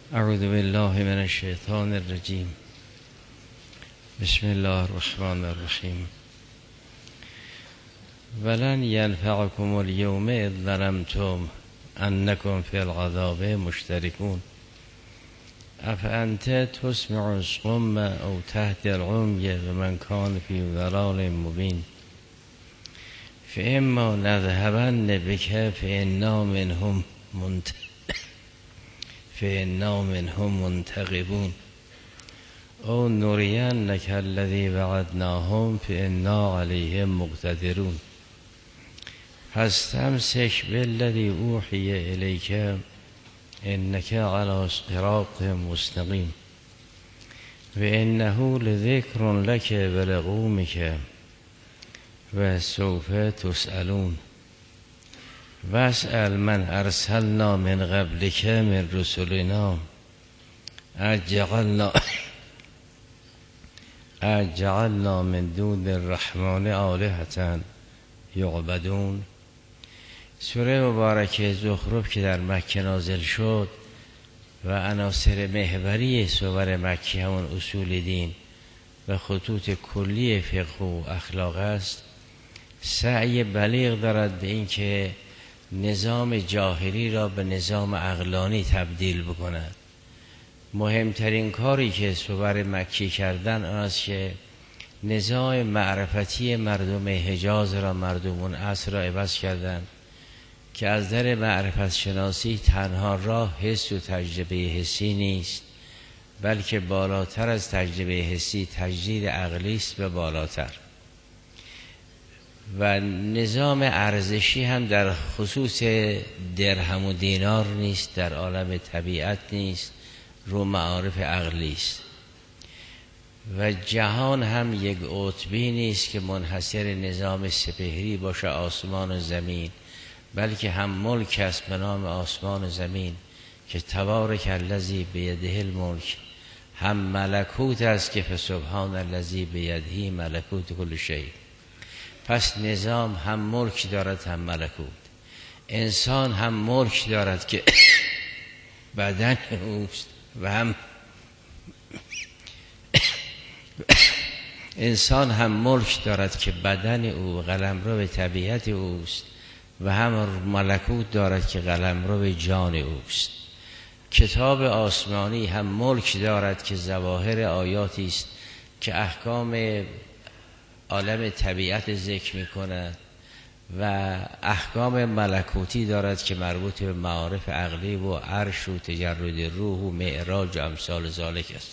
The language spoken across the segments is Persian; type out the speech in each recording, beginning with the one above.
اعوذ بالله من الشیطان الرجیم. بسم الله الرحمن الرحیم. ولن ینفعکم اليوم اذ ظلمتم انکم فی العذاب مشترکون افانت تسمع الصم او تهدی العمی ومن کان فی ضلال مبین فاما نذهبن بک فإنا منهم منتقمون او نرینک الذی وعدناهم فإنا علیهم مقتدرون فاستمسک بالذی اوحی الیک انک علی صراط مستقیم وانه لذکر لک ولقومک وسوف تسألون واسأل من ارسلنا من قبلک من رسلنا اجعلنا من دون الرحمن آلهة یعبدون. سوره مبارکه زخرف که در مکه نازل شد و عناصر محوری سور مکی همون اصول دین و خطوط کلی فقه و اخلاق است، سعی بلیغ دارد به این که نظام جاهلی را به نظام عقلانی تبدیل بکند. مهمترین کاری که سور مکی کردن آن است که نظام معرفتی مردم حجاز را مردم اون عصر را عوض کردند که از در معرفت شناسی تنها راه حس و تجربه حسی نیست، بلکه بالاتر از تجربه حسی تجدید عقلی است و بالاتر. و نظام ارزشی هم در خصوص درهم و دینار نیست، در عالم طبیعت نیست، رو معارف عقلی است. و جهان هم یک قطبی نیست که منحصر نظام سپهری باشه آسمان و زمین، بلکه هم ملک است به نام آسمان و زمین که تبارک الذی بیده الملک، هم ملکوت است که فسبحان الذی بیده ملکوت کل شیء. پس نظام هم ملک دارد هم ملکوت. انسان هم ملک دارد که بدن اوست و هم انسان هم ملک دارد که بدن او قلمرو به طبیعت اوست و هم ملکوت دارد که قلمرو به جان اوست. کتاب آسمانی هم ملک دارد که ظواهر آیاتی است که احکام عالم طبیعت ذکر می کند و احکام ملکوتی دارد که مربوط به معارف عقلی و عرش و تجرد روح و معراج و امثال ذالک است.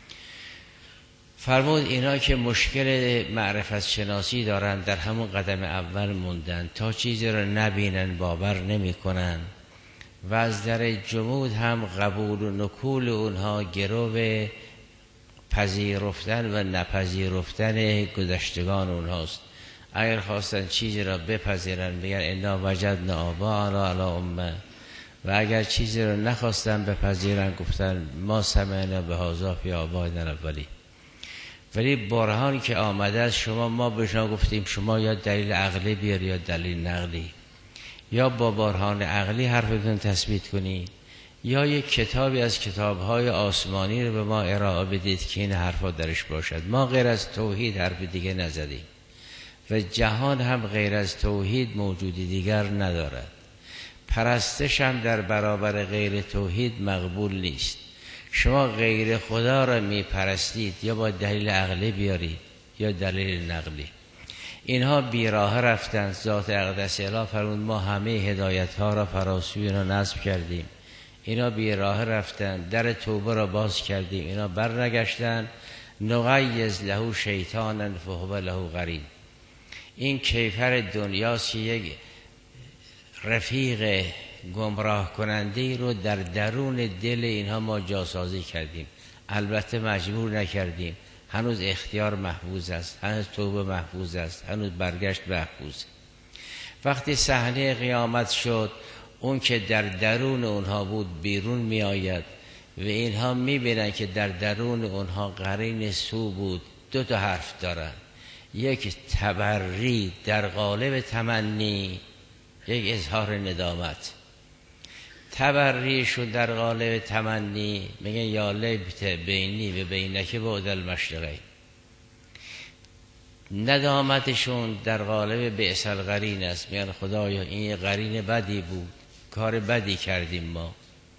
فرمود اینا که مشکل معرفت شناسی دارند در همون قدم اول موندن، تا چیزی را نبینن باور نمی کنن و از در جمود هم قبول و نکول اونها گرو به پذیرفتن و نپذیرفتن گذشتگان اونهاست. اگر خواستن چیزی را بپذیرن بگن انا وجدنا آباءنا علی امه، و اگر چیزی را نخواستن بپذیرن گفتن ما سمعنا بهذا فی آبائنا الاولین. ولی برهانی که آمده از شما، ما به شما گفتیم شما یا دلیل عقلی بیار یا دلیل نقلی، یا با برهان عقلی حرفتون تثبیت کنید یا یک کتابی از کتاب‌های آسمانی رو به ما ارائه بدید که این حرفا درش باشد. ما غیر از توحید حرف دیگه نزدیم و جهان هم غیر از توحید موجودی دیگر ندارد. پرستش هم در برابر غیر توحید مقبول نیست. شما غیر خدا را می پرستید یا با دلیل عقلی بیارید یا دلیل نقلی. اینها بیراه رفتند. ذات اقدس اله فرمود ما همه هدایت ها را فراسوی اینا نصب کردیم. اینا بیراه رفتن، در توبه را باز کردیم، اینا بر نگشتن. نغیظ له شیطانا فهو له قرین. این کیفر دنیاست که یک رفیق گمراه کننده رو در درون دل اینها ما جاسازی کردیم. البته مجبور نکردیم، هنوز اختیار محفوظ است، هنوز توبه محفوظ است، هنوز برگشت محفوظ. وقتی صحنه قیامت شد، اون که در درون اونها بود بیرون می آید و اینها می بینن که در درون اونها قرین سو بود. دو تا حرف دارن، یک تبری در قالب تمنی، یک اظهار ندامت. تبریشون در قالب تمنی میگن یا لیت بینی و بینک بعد المشرقین. ندامتشون در قالب بئس القرین است، میگن خدایا این قرین بدی بود، کار بدی کردیم ما.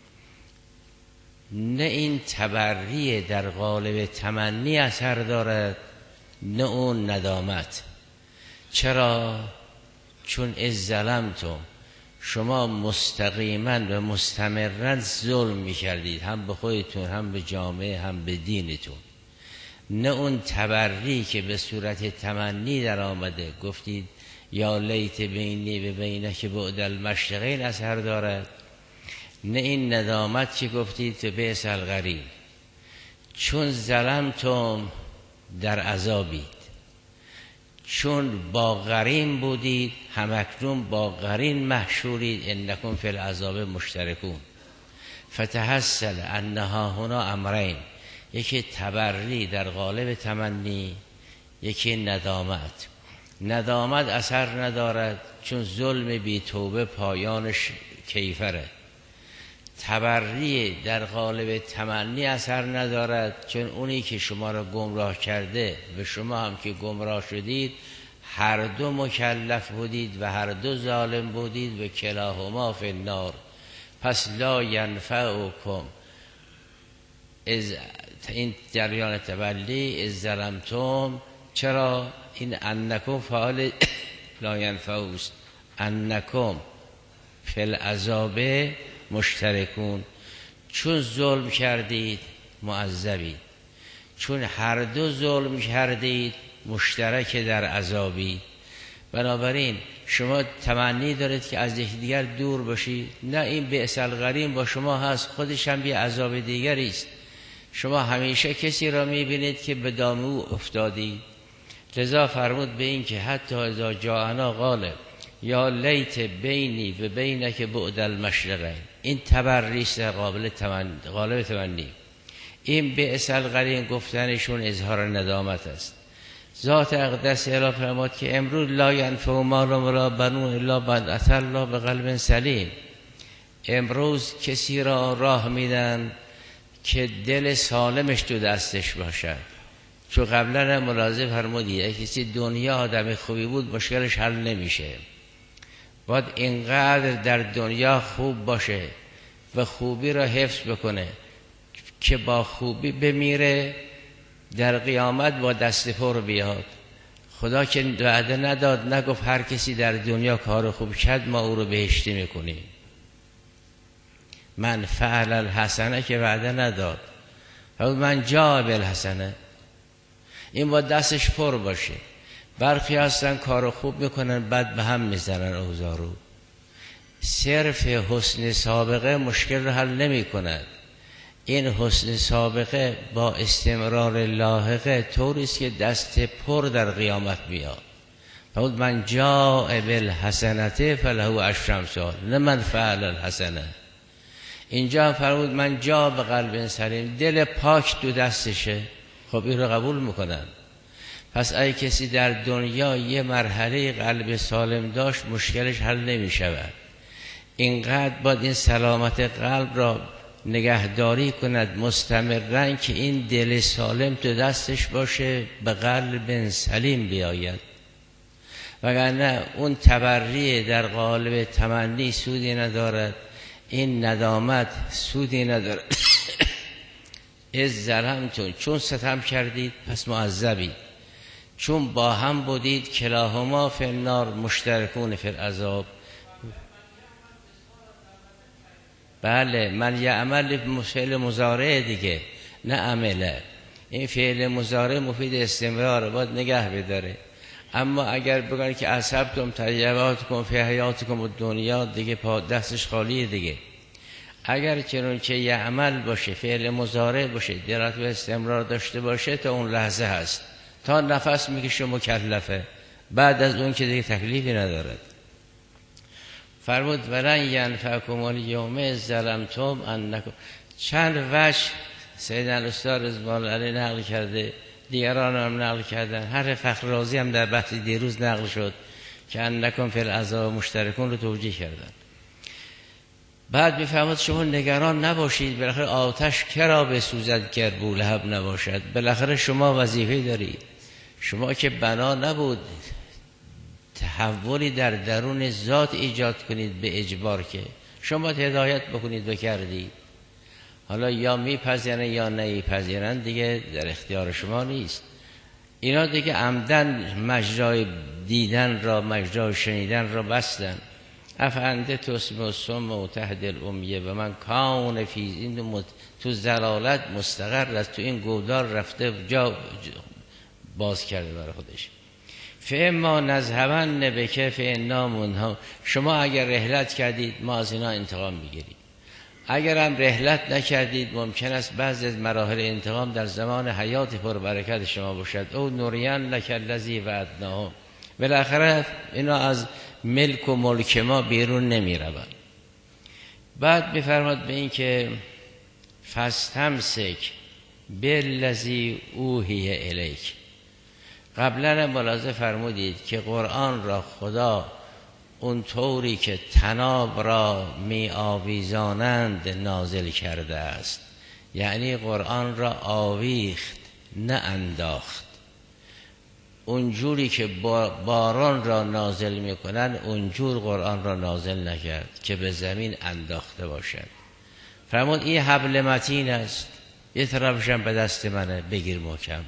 نه این تبری در قالب تمنی اثر دارد، نه اون ندامت. چرا؟ چون از ظلمتم، شما مستقیما و مستمرا ظلم میکردید، هم به خودتون، هم به جامعه، هم به دینتون. نه اون تبری که به صورت تمنی در آمده، گفتید یا لیت بینی و بینک بعد المشرقین اثر دارد، نه این ندامت که گفتید تو بئس القرین. چون ظلمتم در عذابید، چون با قرین بودید، همکنون با قرین محشورید، انکم فی العذاب مشترکون. فتحصل انها هنا امرین، یکی تبری در قالب تمنی، یکی ندامت. ندامت اثر ندارد چون ظلم بی توبه پایانش کیفره. تبری در قالب تمنی اثر ندارد چون اونی که شما را گمراه کرده و شما هم که گمراه شدید، هر دو مکلف بودید و هر دو ظالم بودید و کلاهما فی النار. پس لا ینفعکم از این جریان تبلی از ظلمتم. چرا؟ این انکم فعال لا ینفعوست، انکم فی العذاب مشترکون. چون ظلم کردید معذبید، چون هر دو ظلم کردید مشترک در عذابی. بنابراین شما تمنی دارید که از یکدیگر دور باشید، نه، این بئس القرین با شما هست، خودش هم یه عذاب دیگری است. شما همیشه کسی را میبینید که به دام او افتادید. لذا فرمود به این که حتی اذا جاءنا قال یا لیت بینی و بینک بعد المشرقین. این تبریست در قالب تمنی. این بئس القرین گفتنشون اظهار ندامت است. ذات اقدس اعلی فرمود که امروز لا ینفع مال ولا بنون الا من اتى الله بقلب سلیم. امروز کسی را راه میدن که دل سالمش تو دستش باشد. چون قبلا ملاحظه فرمودی کسی دنیا آدم خوبی بود مشکلش حل نمیشه، باید اینقدر در دنیا خوب باشه و خوبی را حفظ بکنه که با خوبی بمیره، در قیامت با دست پر بیاد. خدا که وعده نداد، نگفت هر کسی در دنیا کار خوب کرد ما او رو بهشتی میکنیم. من فعل الحسنه که وعده نداد، من جا بالحسنه. این با دستش پر باشه. برخی هستن کار خوب میکنن بعد به هم میزنن اوزارو. صرف حسن سابقه مشکل رو حل نمی کند. این حسن سابقه با استمرار لاحقه طوریست که دست پر در قیامت بیاد. فرمود من جاء بالحسنه فله عشر امثال، نه من فعل الحسنه. اینجا فرمود من جاء بقلب سلیم، دل پاک تو دستشه، خب این رو قبول میکنن. پس اگه کسی در دنیا یه مرحله قلب سالم داشت مشکلش حل نمی شود. اینقدر باید این سلامت قلب را نگهداری کند مستمرن که این دل سالم تو دستش باشه، به قلب سلیم بیاید. وگرنه اون تبری در قالب تمنی سودی ندارد، این ندامت سودی ندارد. از ظلمتم، چون ستم کردید پس معذبید، چون با هم بودید کلاهما فی النار مشترکون فی العذاب. بله، من یعمل فعل مضارع دیگه، نه عمله. این فعل مضارع مفید استمرار، باید نگه بداره. اما اگر بگن که اصحبتم طیباتکم فی حیاتکم الدنیا، دیگه پا دستش خالیه دیگه. اگر چنانچه یعمل باشه، فعل مضارع باشه، درات و استمرار داشته باشه، تا اون لحظه هست، تا نفس میکشه مکلفه، بعد از اون که دیگه تکلیفی ندارد. فرمود ولن ینفعکم الیوم اذ ظلمتم انکم. چند وجه سیدنا الاستاد رضوان علیه نقل کرده، دیگران هم نقل کردن. هر فخر رازی هم در بحث دیروز نقل شد که انکم فی العذاب مشترکون رو توجیه کردن. بعد میفهمد شما نگران نباشید، بالاخره آتش کرا بسوزد که بولهب نباشد. بالاخره شما وظیفه دارید. شما که بنا نبود تحولی در درون ذات ایجاد کنید به اجبار، که شما هدایت بکنید و کردید. حالا یا میپذیرن یا نمیپذیرن دیگه در اختیار شما نیست. اینا دیگه عمدن مجرای دیدن را، مجرای شنیدن را بستن. افنده تسمع الصم و تهدی الامیه و من کان فی این تو زلالت مستقر است، تو این گودار رفته جا باز کرده برای خودش. فاما نذهبن بک فانا منهم. شما اگر رحلت کردید ما از اینا انتقام میگیریم، اگر هم رحلت نکردید ممکن است بعضی از مراحل انتقام در زمان حیات پربرکت شما باشد. او نورین لک الذی وعدناهم. بالاخره اینا از ملک و ملک ما بیرون نمی روند. بعد میفرماد به این که فاستمسک بالذی اوحی الیک. قبلا ملاحظه فرمودید که قرآن را خدا اون طوری که طناب را می آویزانند نازل کرده است، یعنی قرآن را آویخت نه انداخت. اونجوری که باران را نازل میکنن اونجور قرآن را نازل نکرد که به زمین انداخته باشد. فرمود این حبل متین است، یه طرفشم به دست منه، بگیر محکم.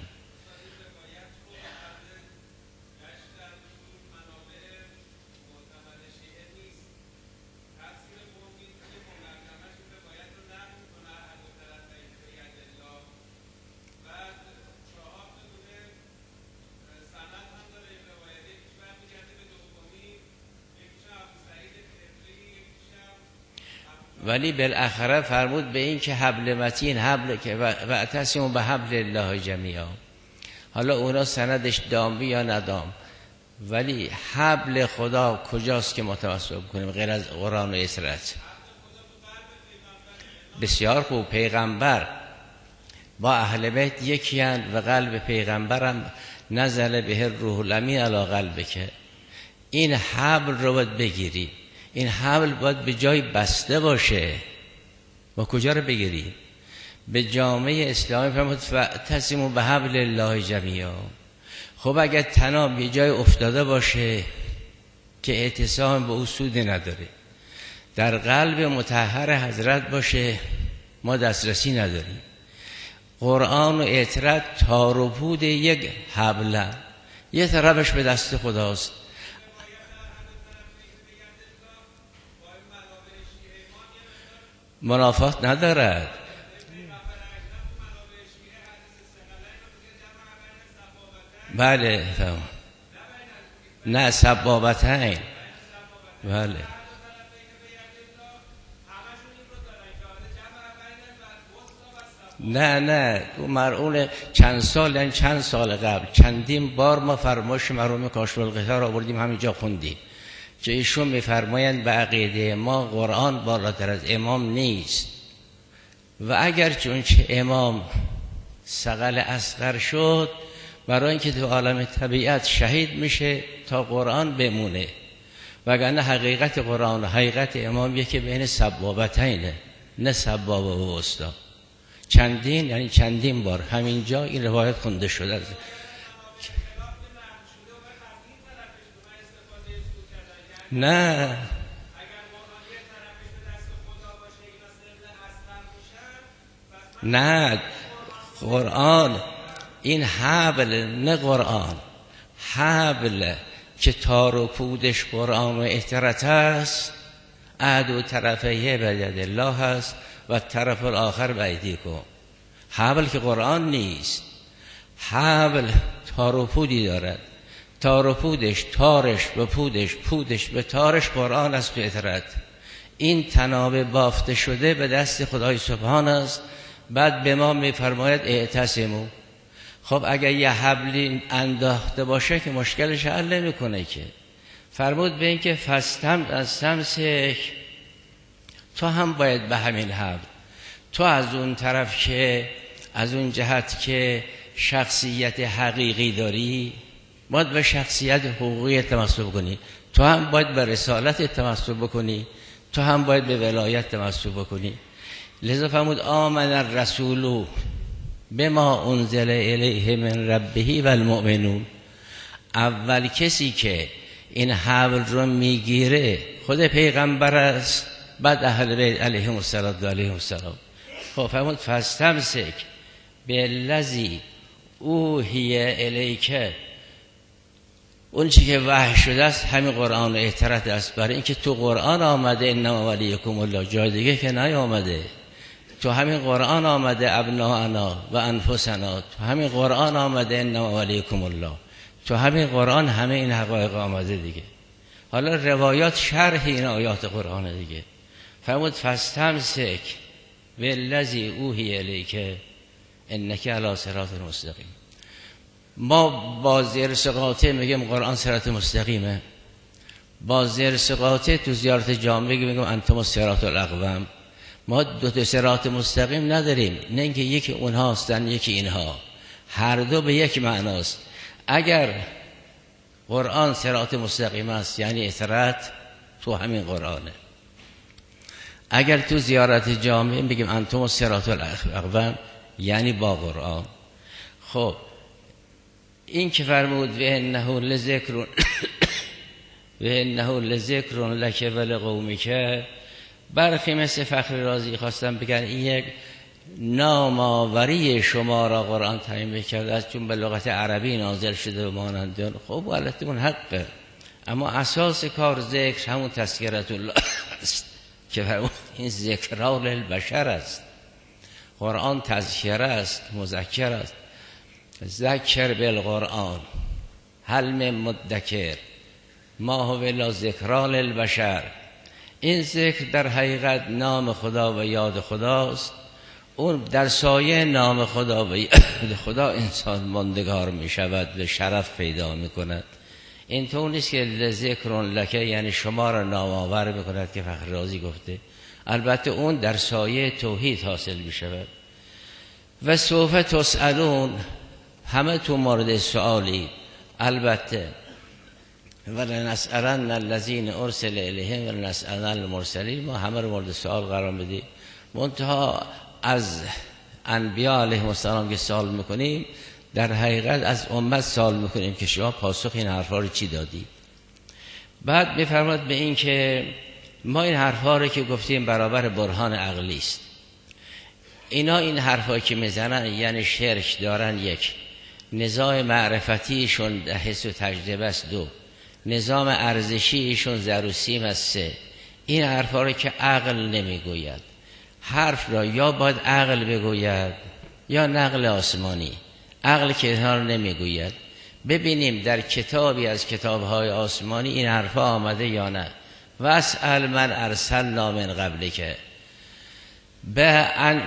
ولی بالاخره فرمود به این که حبل متین، حبل که واعتصموا بحبل الله جمیعا. حالا اونا سندش دامی یا ندام، ولی حبل خدا کجاست که متوسل کنیم غیر از قرآن و اسرت؟ بسیار خوب. پیغمبر با اهل بیت یکی اند و قلب پیغمبرم نزل به روح الامین علی قلبک. این حبل رو باید بگیری، این حبل باید به جای بسته باشه. با کجا رو بگیری؟ به جامعه اسلامی. فرمود فاعتصموا بحبل الله جمیعا. خب اگر طناب یه جای افتاده باشه که اعتصام به او سودی نداره، در قلب مطهر حضرت باشه، ما دسترسی نداریم. قرآن و اطرت تار و پود یک حبل، یه طرفش به دست خداست. منافات ندارد. بله فهم. نه سبابتین. بله نه تو مرعون چند سال، یعنی چند سال قبل چندین بار ما فرمایش مرحوم کاشف القطار آوردیم، همینجا خوندیم که ایشون میفرمایند به عقیده ما قرآن بالاتر از امام نیست و اگر چون چه امام ثقل اصغر شد، برای اینکه تو عالم طبیعت شهید میشه تا قرآن بمونه، وگرنه حقیقت قرآن و حقیقت امام یکی بین سبابتینه، نه سبابه و وسطا. چندین یعنی چندین بار همینجا این روایت خونده شده است. نه نه قرآن این حبل، نه قرآن حبل که تار و پودش قرآن و اطرت است، عهد و طرفه بید الله است و طرف الاخر بایدیکم. حبل که قرآن نیست. حبل تار و پودی دارد، تار و پودش، تارش به پودش، پودش به تارش قرآن است و اطرت. این تناب بافته شده به دست خدای سبحان است. بعد به ما میفرماید اعتصموا. خب اگر یه حبلی انداخته باشه که مشکلش حل نمیکنه که. فرمود به این که فاستمسک، تو هم باید به همین حبل، تو از اون طرف که از اون جهت که شخصیت حقیقی داری باید به شخصیت حقوقی تمسک کنی، تو هم باید به رسالت تمسک بکنی تو هم باید به ولایت تمسک بکنی. لذا فرمود آمن الرسول بما انزل الیه من ربه و المؤمنون. اول کسی که این حبل رو میگیره خود پیغمبر است، بعد اهل بیت علیهم السلام. خب فرمود فاستمسک بالذی اوحی الیک، اون چی که وحی شده است همین قرآن و اطرت است. برای اینکه تو قرآن آمده انما ولیکم الله، جای دیگه که نیامده. تو همین قرآن آمده ابناءنا و انفسنا، تو همین قرآن آمده انما ولیکم الله، تو همین قرآن همه این حقایق آمده دیگه. حالا روایات شرح این آیات قرآن دیگه. فرمود فاستمسک بالذی اوحی الیک انک علی صراط مستقیم. ما با زیر سقاطه میگیم قرآن صراط مستقیمه، با زیر سقاطه تو زیارت جامع میگیم انتم الصراط الاقوم. ما دو تا صراط مستقیم نداریم، نه اینکه یکی اونها هستن یکی اینها، هر دو به یک معناست. اگر قرآن صراط مستقیم است یعنی اطاعت تو همین قرآنه. اگر تو زیارت جامع بگیم انتم الصراط الاقوم یعنی با قرآن. خب این که فرمود و انه لذکر لک و لقومک، برخی مثل فخر رازی خواستم بگن این یک نامآوری شما را قرآن تعیین کرده است چون به لغت عربی نازل شده و مانند. خب البته اون حقه، اما اساس کار ذکر همون تذکرت الله است که فرمود این ذکرا للبشر است. قرآن تذکره است، مذکر است. ذکر بالقرآن هل من مدکر ما هو الا ذکرا للبشر. این ذکر در حقیقت نام خدا و یاد خداست. اون در سایه نام خدا و یاد خدا انسان ماندگار می شود و شرف پیدا می کند. این طور نیست که لذکر لک یعنی شما را نامآور می کند که فخر رازی گفته. البته اون در سایه توحید حاصل می شود. و سوف تسألون، همه تو مورد سؤالی. البته ولنسألن الذین ارسل الیهم ولنسألن المرسلین، ما همه رو مورد سؤال قرار بدیم. منتها از انبیاء علیهم السلام که سوال میکنیم در حقیقت از امت سوال میکنیم که شما پاسخ این حرفا رو چی دادید. بعد میفرماد به این که ما این حرفا رو که گفتیم برابر برهان عقلی است. اینا این حرفا که میزنن یعنی شرک دارن، یک نظام معرفتیشون حس و تجربه است، دو نظام ارزشیشون زر و سیم است، سه این حرفا رو که عقل نمیگوید. حرف را یا باید عقل بگوید یا نقل آسمانی. عقل که اینها رو نمیگوید. ببینیم در کتابی از کتابهای آسمانی این حرفا آمده یا نه. واسأل من ارسلنا من قبلک. به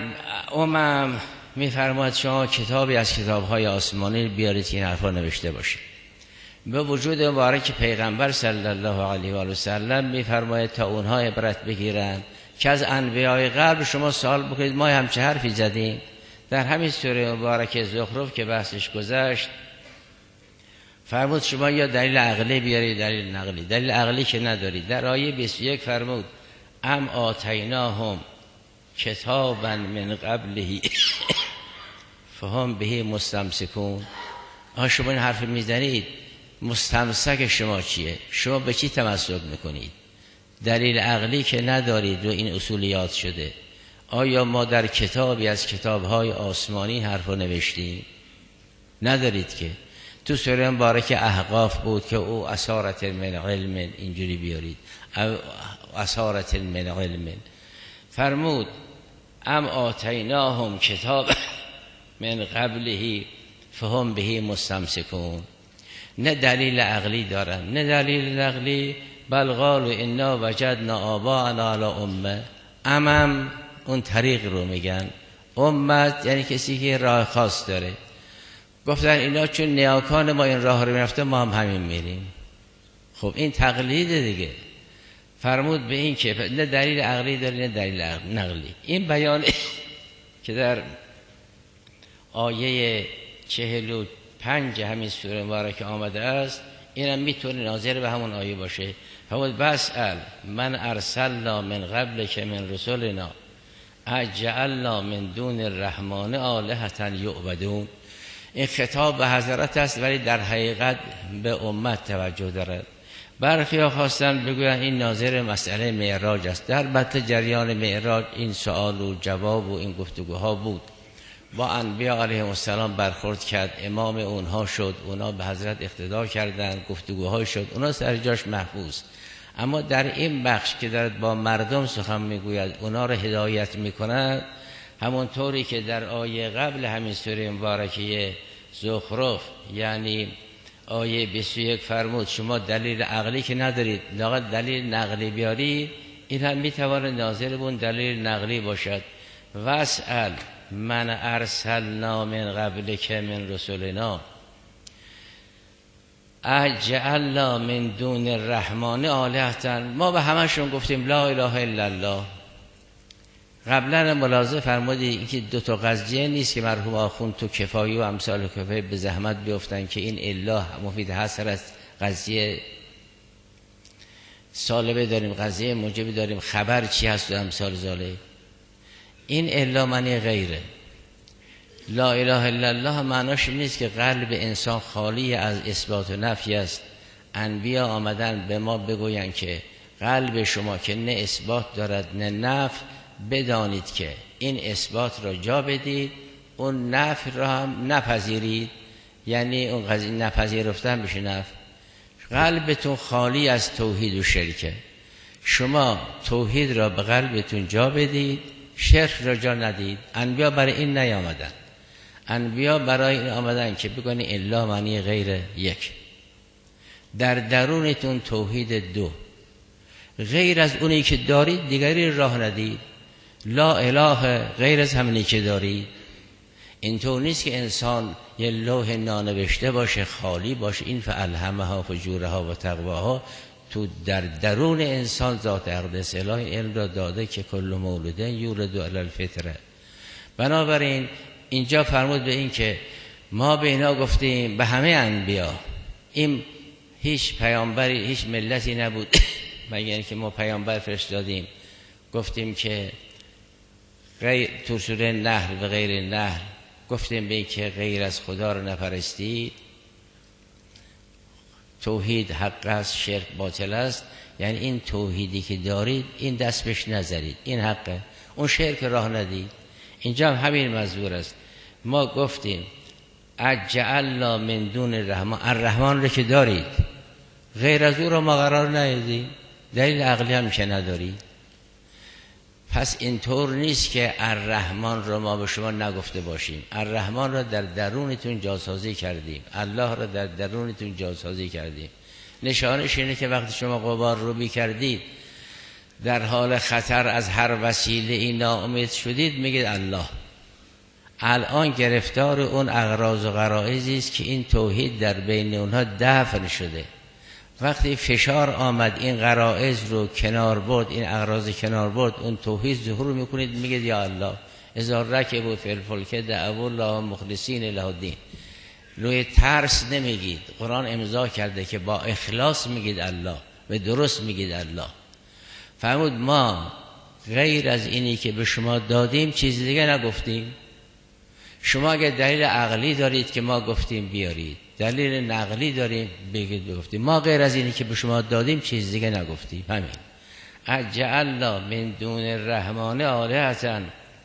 میفرماید شما کتابی از کتابهای آسمانی بیارید که این حرفا نوشته باشه. به وجود مبارک پیغمبر صلی الله علیه و سلم میفرماید تا اونها عبرت بگیرن که از انبیاء قبل شما سوال بکنید ما هم چه حرفی زدیم. در همین سوره مبارک زخرف که بحثش گذشت فرمود شما یا دلیل عقلی بیارید دلیل نقلی. دلیل عقلی که ندارید. در آیه 21 فرمود ام آتیناهم کتابا من قبله فهم به مستمسکون. شما این حرف میزنید، مستمسک شما چیه؟ شما به چی تمسک میکنید؟ دلیل عقلی که ندارید و این اصولیات شده. آیا ما در کتابی از کتابهای آسمانی حرف رو نوشتیم؟ ندارید که. تو سوره مبارک احقاف بود که او اسارت من علم، اینجوری بیارید اسارت من علم. فرمود ام آتیناهم کتاب من قبله فهم به مستمسکون. نه دلیل عقلی دارن نه دلیل نقلی. بل قالوا انا وجدنا آباءنا علی امه. امم اون طریق رو میگن. امت یعنی کسی که راه خاص داره. گفتن اینا چون نیاکان ما این راه رو میرفته ما هم همین میریم. خب این تقلید دیگه. فرمود به این که نه دلیل عقلی داره نه دلیل نقلی. این بیان که در آیه 45 همین سوره مبارکه آمده است اینم میتونه ناظر به همون آیه باشه. فرمود بسأل من ارسلنا من قبل که من رسولنا اجعلنا من دون الرحمن آلهة یعبدون. این خطاب به حضرت است ولی در حقیقت به امت توجه دارد. برخی خواستن بگویند این ناظر مسئله معراج است. در بطن جریان معراج این سوال و جواب و این گفتگوها بود. با انبیا علیهم السلام برخورد کرد، امام اونها شد، اونا به حضرت اقتدا کردند، گفتگوهای شد، اونا سر جاش محفوظ. اما در این بخش که دارد با مردم سخن میگوید، اونا رو هدایت میکند، همونطوری که در آیه قبل همین سوره مبارکه زخرف یعنی آیه 21 فرمود شما دلیل عقلی که ندارید، لااقل دلیل نقلی بیارید، این هم میتواند ناظر بون دلیل نقلی باشد. واسأل من ارسلنا من قبل که من رسولنا اجعلنا من دون الرحمن آلهة. ما به همشون گفتیم لا اله الا الله. قبلا ملاحظه فرمودید اینکه دو تا قضیه نیست که مرحوم آخوند تو کفایی و امثال کفایی به زحمت بیفتن که این اله مفید حسر است، قضیه سالبه داریم، قضیه موجبه داریم، خبر چی هست و امثال ذاله. این الا معنی غیره. لا اله الا الله معناش نیست که قلب انسان خالی از اثبات و نفی است. انبیا آمدن به ما بگویند که قلب شما که نه اثبات دارد نه نفی، بدانید که این اثبات را جا بدید، اون نفی را هم نپذیرید. یعنی اون قضیه نپذیرفتن بشه نفی. قلبتون خالی از توحید و شرکه. شما توحید را به قلبتون جا بدید، شرک را جا ندید. انبیا برای این نیامدن. انبیا برای این آمدن که بگن الا معنی غیر یک. در درونتون توحید دو، غیر از اونی که دارید دیگری راه ندید. لا اله غیر از همینی که دارید. اینطور نیست که انسان یه لوح نانوشته باشه، خالی باشه. این فالهمها فجورها و تقواها تو در درون انسان ذات اقدس اله علم را داده که کل مولود یولد علی الفطره. بنابراین اینجا فرمود به این که ما به اینا گفتیم، به همه انبیا، این هیچ پیامبری هیچ ملتی نبود مگر اینکه ما پیامبر فرستادیم، گفتیم که غیر تو سوره نحل و غیر نحل گفتیم به این که غیر از خدا رو نپرستید، توحید حق است، شرک باطل است. یعنی این توحیدی که دارید این دست بهش نذارید، این حقه، اون شرک راه ندید. اینجا هم همین منظور است. ما گفتیم اجعلنا من دون الرحمن، الرحمن رو که دارید، غیر از او رو ما قرار ندید، دلیل عقلی هم که ندارید. پس اینطور نیست که الرحمن رو ما به شما نگفته باشیم. الرحمن رو در درونتون جاسازی کردیم، الله رو در درونتون جاسازی کردیم. نشانش اینه که وقتی شما غبار رو بی کردید، در حال خطر از هر وسیله این ناامید شدید، میگید الله. الان گرفتار اون اغراض و غرایزی است که این توحید در بین اونها دفن شده. وقتی فشار آمد این غرایز رو کنار برد، این اغراض کنار برد، اون توحید ظهور میکنید، میگید یا الله. اذا رکبوا فی الفلک دعوا الله مخلصین له الدین. روی ترس نمیگید. قرآن امضا کرده که با اخلاص میگید الله و درست میگید الله. فرمود ما غیر از اینی که به شما دادیم چیز دیگه نگفتیم. شما اگه دلیل عقلی دارید که ما گفتیم بیارید، دلیل نقلی داریم بگید بگفتیم. ما غیر از اینی که به شما دادیم چیز دیگه نگفتیم. همین اجعلنا من دون الرحمن آلهة،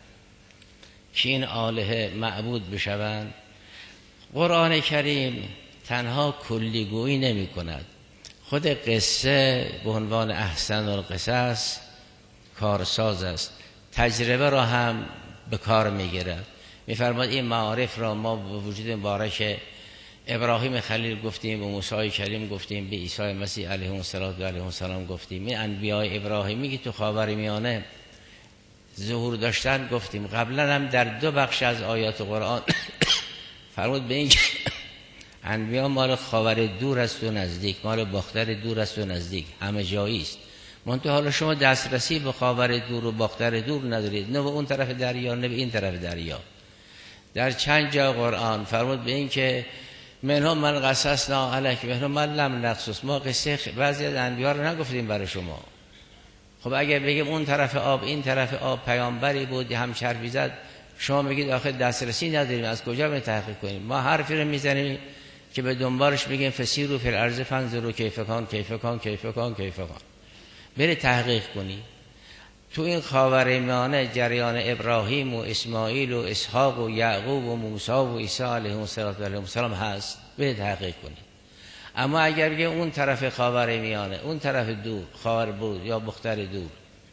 که این آلهه معبود بشوند. قرآن کریم تنها کلیگویی نمی کند. خود قصه به عنوان احسن القصص کارساز است، تجربه را هم به کار میگیرد. میفرماد این معارف را ما به وجود مبارک ابراهیم خلیل گفتیم، به موسی کریم گفتیم، به عیسی مسیح علیه السلام گفتیم. این انبیاء ابراهیمی که تو خاورمیانه ظهور داشتن گفتیم. قبلا هم در دو بخش از آیات قرآن فرمود به این که انبیا مال خاور دور است و نزدیک، مال باختر دور است و نزدیک، همه جایی است. منتها حالا شما دسترسی به خاور دور و باختر دور ندارید، نه به اون طرف دریا نه به این طرف دریا. در چند جا قرآن فرمود به این که منهم من قصصنا علیک منهم من لم نقصص. ما قصه بعضی از انبیا رو نگفتیم برای شما. خب اگر بگیم اون طرف آب این طرف آب پیامبری بود هم چربی زد، شما میگید آخه دسترسی نداریم از کجا می تحقیق کنیم؟ ما حرفی رو میزنیم که به دنبالش بگیم فسیروا فی الارض فانظروا کیف کان کیف کان کیف کان کیف کان. بری تحقیق کنی. تو این خاورمیانه جریان ابراهیم و اسماعیل و اسحاق و یعقوب و موسی و عیسی علیهم السلام هست، بری تحقیق کنی. اما اگر بگه اون طرف خاورمیانه اون طرف دور خاور بود یا بختر دور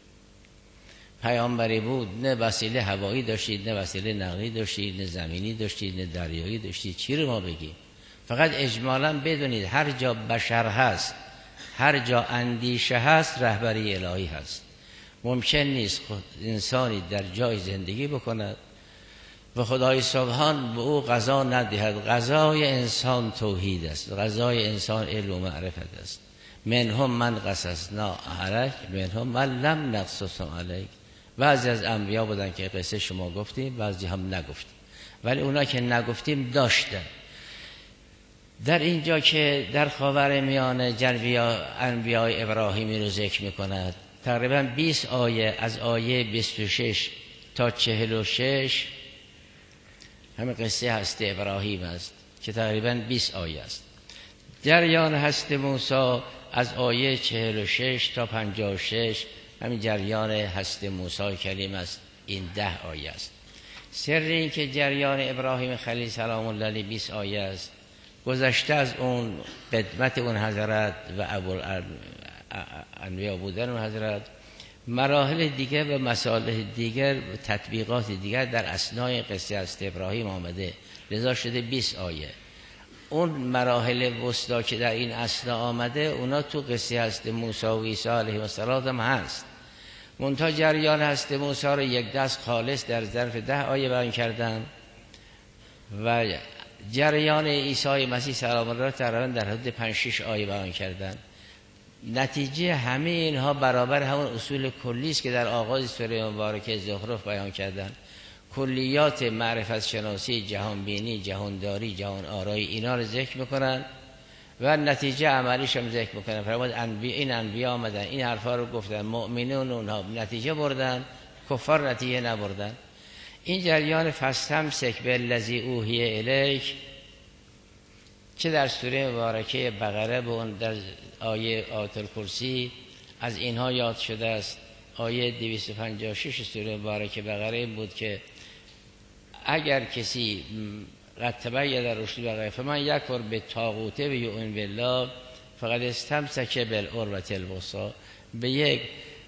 پیامبری بود، نه وسیله هوایی داشتید، نه وسیله نقلیه داشتید، نه زمینی داشتید، نه دریایی داشتید، چی رو ما بگیم؟ فقط اجمالا بدونید هر جا بشر هست، هر جا اندیشه هست، رهبری الهی هست. ممکن نیست انسانی در جای زندگی بکند و خدای سبحان به او قضا ندهد. قضای انسان توحید است، قضای انسان علم و معرفت است. منهم من قصصنا علیک منهم من لم نقصص علیک. بعضی از انبیا بودن که قصه شما گفتیم، بعضی هم نگفتیم، ولی اونا که نگفتیم داشتن. در اینجا که در خاورمیانه انبیای ابراهیمی رو ذکر میکند، تقریبا 20 آیه از آیه 26 تا 46 همه قصه هست ابراهیم است که تقریبا 20 آیه است. جریان هست موسی از آیه 46 تا 56 همین جریان هست موسی کلیم است. این 10 آیه است. سر این که جریان ابراهیم خلیل سلام الله علیه 20 آیه است، گذشته از اون قدمت اون حضرت و انبیا بودن اون حضرت، مراحل دیگر و مسائل دیگر و تطبیقات دیگر در اثنای قصه است ابراهیم آمده، لذا شده 20 آیه. اون مراحل وسطا که در این اثنا آمده اونا تو قصه هست موسی و عیسی علیه السلام هم هست. منتها جریان هست موسی رو یک دست خالص در ظرف 10 آیه بیان کردن و جریان عیسی مسیح سلام الله تقریبا در حد 5-6 آیه بیان کردن. نتیجه همه اینها برابر همون اصول کلی است که در آغاز سوره مبارکه زخرف بیان کردن. کلیات معرفت شناسی، جهان بینی، جهانداری، جهان آرایی، اینا رو ذکر میکنن و نتیجه عملیش هم ذکر میکنن. فرمود این انبیا آمدن این حرفا رو گفتن، مؤمنون اونها نتیجه بردن، کفار نتیجه نبردن. این جریان فاستمسک بالذی اوحی الیک چه در سوره مبارکه بقره به اون در آیه آیت الکرسی از اینها یاد شده است. آیه 256 سوره مبارکه بقره این بود که اگر کسی قد تبین رشد بقره فمن یکفر بالطاغوت و یؤمن بالله فقد استمسک بالعروة الوثقی، به یک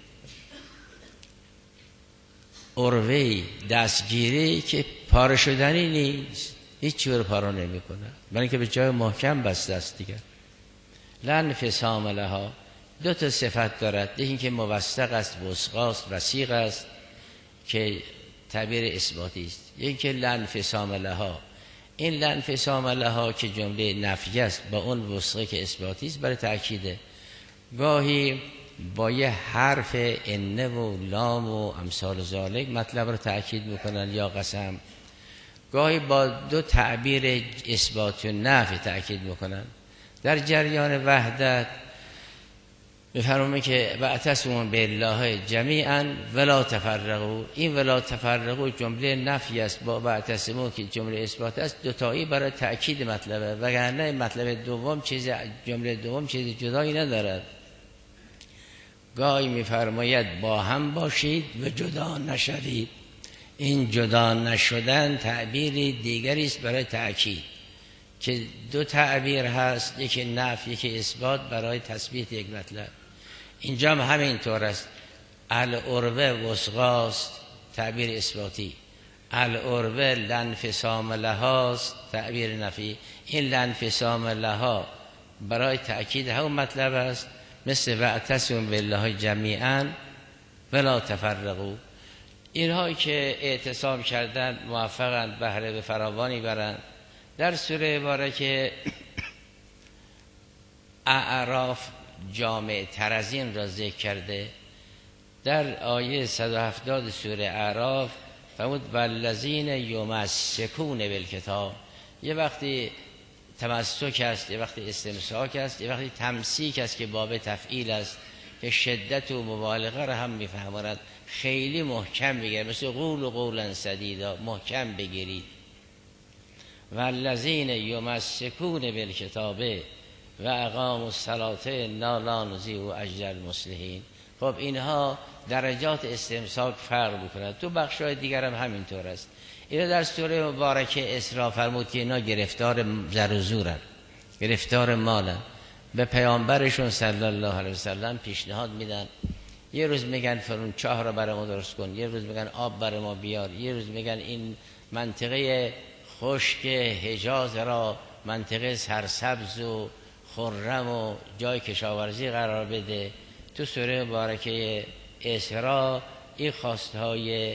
عروه دستگیری که پاره شدنی نیست، هیچ چیز رو پاره نمی‌کنه، برای اینکه به جای محکم بسته است دیگر. لا انفصام لها، 2 تا صفت دارد، یکی که موثق است، وثقاست، وثیق است که تعبیر اثباتی است، یکی که لا انفصام لها. این لا انفصام لها که جمله نفی است با اون وثقه که اثباتی است برای تأکیده. گاهی با یه حرف ان و لام و امثال ذالک مطلب رو تأکید میکنن یا قسم، گاهی با 2 تعبیر اثبات و نفی تأکید میکنن. در جریان وحدت میفرمونه که واعتصموا بالله جمیعا ولا تفرقوا. این ولا تفرقوا جمله نفی است با واعتصموا که جمله اثبات است، 2 تایی برای تأکید مطلبه، وگرنه مطلب دوم جمله دوم چیز جدایی ندارد. گاهی میفرماید با هم باشید و جدا نشوید. این جدا نشدن تعبیری دیگری است برای تأکید که 2 تعبیر هست، یکی نفی یکی اثبات برای تثبیت یک مطلب. اینجا هم همینطور است. العروه وثقاست تعبیر اثباتی، العروه لانفصام لهاست تعبیر نفی. این لانفصام لها برای تأکید همون مطلب است، مثل واعتصموا بالله جمیعا ولا تفرقوا. اینهایی که اعتصام کردن موفقند بهره به فراوانی برند. در سوره مبارکه اعراف جامع تر از این را ذکر کرده. در آیه 170 سوره اعراف فرمود والذین یمسکون بالکتاب. یه وقتی تمسک است، یه وقتی استمساک است، یه وقتی تمسیک است که باب تفعیل است که شدت و مبالغه را هم میفهماند. خیلی محکم بگیر، مثل قول و قولا سدیدا، محکم بگیرید. والذین یمسکون بالکتاب و اقاموا الصلاة لا نضیع اجر المصلحین. خب اینها درجات استمساک فرق می‌کند. تو بخش‌های دیگر هم همینطور است. اینا در سوره مبارکه اسراء فرمود که اینا گرفتار زر و زورن، گرفتار مالن. به پیامبرشون صلی الله علیه وسلم پیشنهاد میدن، یه روز میگن فرون چاه را برای ما درست کن، یه روز میگن آب برای ما بیار، یه روز میگن این منطقه خشک حجاز را منطقه سرسبز و خرم و جای کشاورزی قرار بده. تو سوره مبارکه اسراء این خواستهای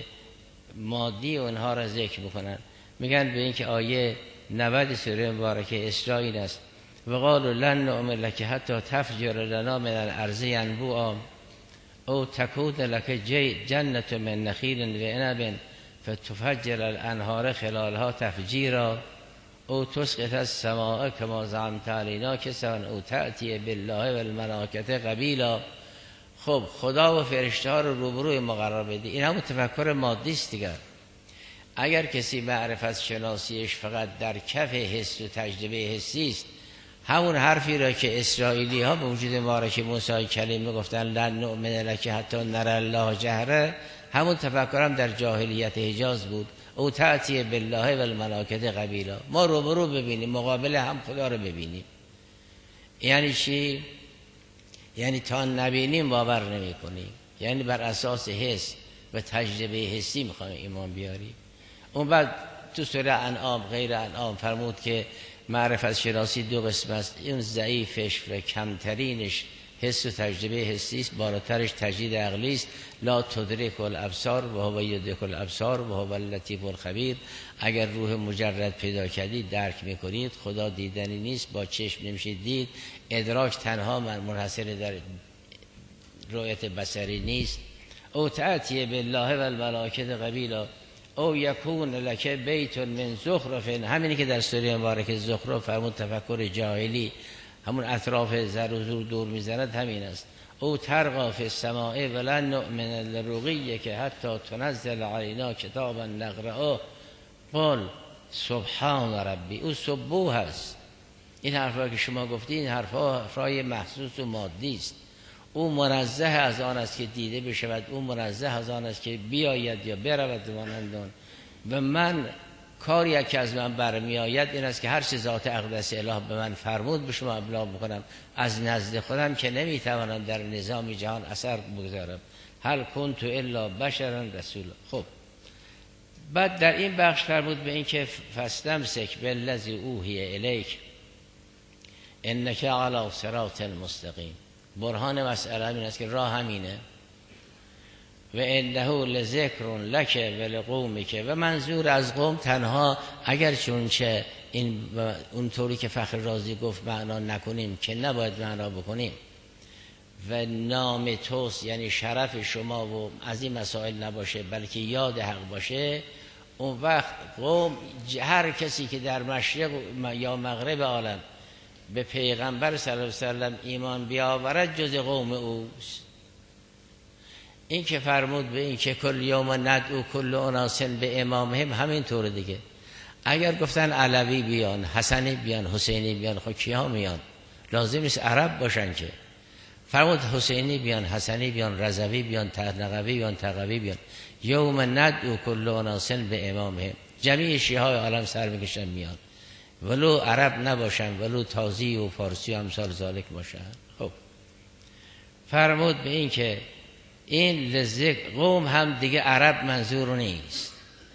مادی اونها را ذکر میکنن. میگن به اینکه آیه 90 سوره مبارکه اسراء این است: و قالوا لن نؤمن لك حتی تفجر لنا من الارض ينبوعا او تکون لك جنة من نخیل و عنب فتفجر الانهار خلالها تفجیرا او تسقط السماء کما زعمت علینا کسفا او تأتی بالله والملائکة قبیلا. خب خدا و فرشته ها رو روبروی ما قرار بده. این هم تفکر مادی است دیگر. اگر کسی معرفت شناسیش فقط در کف حس و تجربه حسی است، همون حرفی را که اسرائیلی ها به وجود مبارک موسی کلیم میگفتن لن نؤمن لک حتی نری الله جهره، همون تفکرم در جاهلیت حجاز بود. او تأتی بالله والملائکة قبیلا، ما روبرو ببینیم، مقابل هم خدا رو ببینیم. یعنی چی؟ یعنی تا نبینیم باور نمی کنیم. یعنی بر اساس حس و تجربه حسی میخوایم ایمان بیاریم. اون بعد تو سوره انعام غیر انعام فرمود که معرفت شناسی دو قسم است. این ضعیفش و کمترینش حس و تجربه حسی است، بالاترش تجدید عقلی است. لا تدرک الابصار و هو یدرک الابصار و هو اللطیف الخبیر. اگر روح مجرد پیدا کردید درک میکنید. خدا دیدنی نیست، با چشم نمیشه دید. ادراک تنها منحصر در رؤیت بصری نیست. او تأتی بالله والملائکة قبیلا او یکون لک بیت من زخرف. همینی که در سوره مبارکه زخرف فرمود تفکر جاهلی، همون اطراف زر و زور دور میزند، همین است. او ترقى فی السماء ولن نؤمن لرقیک حتی تنزل علینا کتابا نقرأه قل سبحان ربی. او سبوح است. این حرفا که شما گفتید این حرفای محسوس و مادی است. او منزه از آن است که دیده بشود، او منزه از آن است که بیاید یا برود مانندان. و من کاری که از من برمی آید این است که هر چه ذات اقدس اله به من فرمود به شما ابلاغ بکنم. از نزد خودم که نمیتوانم در نظام جهان اثر بگذارم. هل کنت الا بشرا رسولا. خب بعد در این بخش فرمود به این که فاستمسک بالذی اوحی الیک انک علی صراط مستقیم. برهان مسئله این است که راه همینه. و انه لذکر لک ولقومک. و منظور از قوم تنها اگر چونچه این اونطوری که فخر رازی گفت معنا نکنیم که نباید معنا بکنیم و نام توست، یعنی شرف شما و از این مسائل نباشه بلکه یاد حق باشه، اون وقت قوم هر کسی که در مشرق یا مغرب عالم به پیغمبر صلی الله علیه وسلم ایمان بیاورد جز قوم اوست. این که فرمود به این که کل یوم ندعو کل اناس به امامهم، همین طور دیگه. اگر گفتن علوی بیان، حسنی بیان، حسینی بیان، خب کیا میان؟ لازم نیست عرب باشن که. فرمود حسینی بیان، حسنی بیان، رضوی بیان، نقوی بیان، تقوی بیان. یوم ندعو کل اناس به امامهم، جمیع شیعه های عالم سر میکشن میان، ولو عرب نباشن، ولو تازی و فارسی و امثال ذالک باشن. خب فرمود به این که این لذک قوم هم دیگه عرب منظور نیست.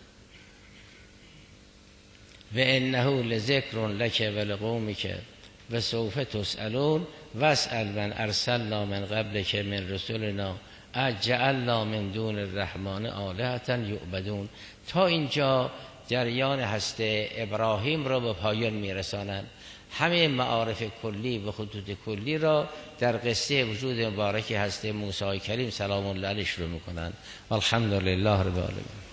و انه لذکر لک ولقومک و سوف تسألون واسأل من ارسلنا من قبلک من رسولنا اجعلنا من دون الرحمن آلهة یعبدون. تا اینجا جریان هست ابراهیم را به پایان میرسانند. همه معارف کلی و خطوط کلی را در قصه وجود مبارک هست موسی کلیم سلام الله علیه شروع میکنند. والحمد لله رب العالمین.